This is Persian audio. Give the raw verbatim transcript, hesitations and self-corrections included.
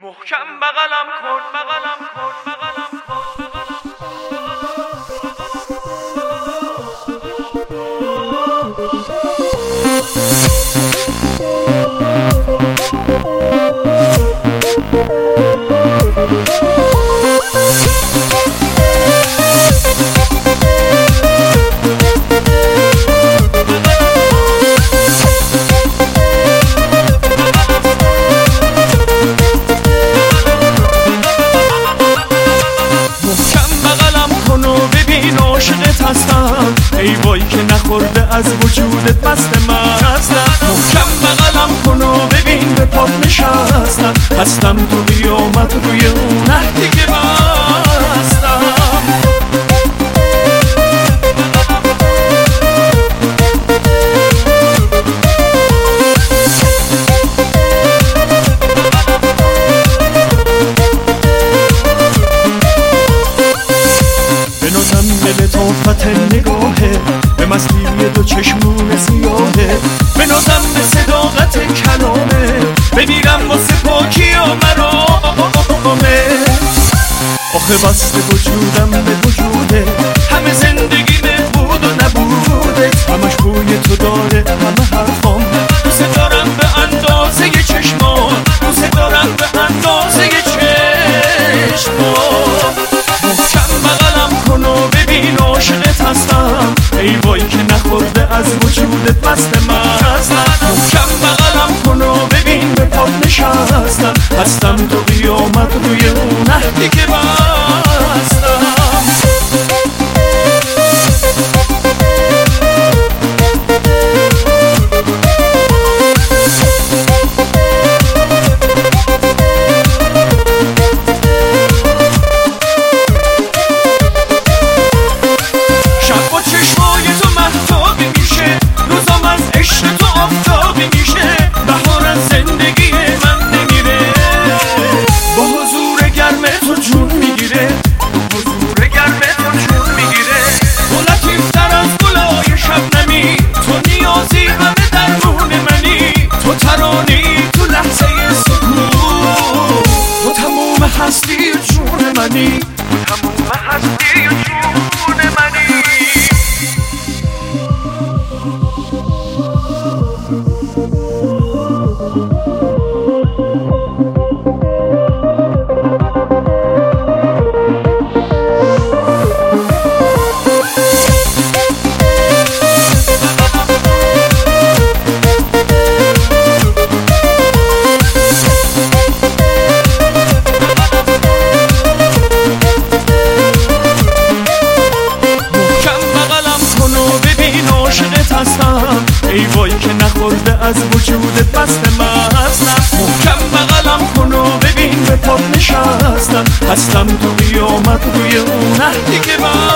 محکم بغلم کن بغلم کن بغلم کن ای وای که نخورده از وجودت بست من هستم. محکم بغلم کن و ببین به پات نشستم، هستم تو قیامت روی اون عهدی که بستم. لطافت نگاهه به مستی دو چشمون سیاهه، به نازم به صداقت کلامه، بمیرم واسه پاکی و مرامه. آخه بسته وجودم به وجوده، همه زندگیمه بود و نبوده، همش بوی تو داره همه حرفام. دوست دارم به اندازه چشمام، دوست دارم به اندازه چشمام. محکم بغلم کن و ببین عاشقت هستم، ای وای که نخورده از وجودت بست من هستم. محکم بغلم کن و ببین به پات نشستم، هستم تو قیامت روی اون عهدی که بستم. هستی جون منی، تموم هستی جون منی. ای وای که نخورده از وجودت بست من هستم. محکم بغلم کن و ببین به پات نشستم، هستم تو قیامت روی اون عهدی که